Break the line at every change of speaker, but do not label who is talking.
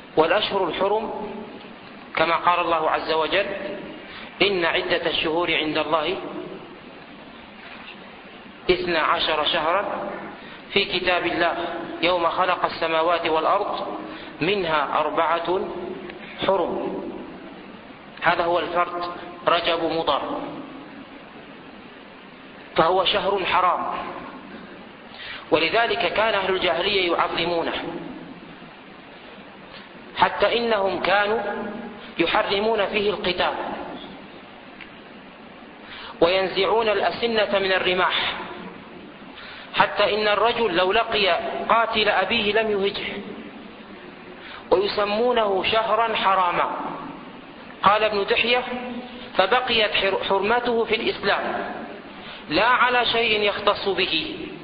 والأشهر الحرم كما قال الله عز وجل: إن عدة الشهور عند الله 12 شهرا في كتاب الله يوم خلق السماوات والأرض منها 4 حرم. هذا هو الفرد، رجب مضر، فهو شهر حرام، ولذلك كان أهل الجاهلية يعظمونه، حتى إنهم كانوا يحرمون فيه القتال وينزعون الأسنة من الرماح، حتى إن الرجل لو لقي قاتل أبيه لم يهجه، ويسمونه شهرا حراما. قال ابن دحية: فبقيت حرمته في الإسلام لا على شيء يختص به،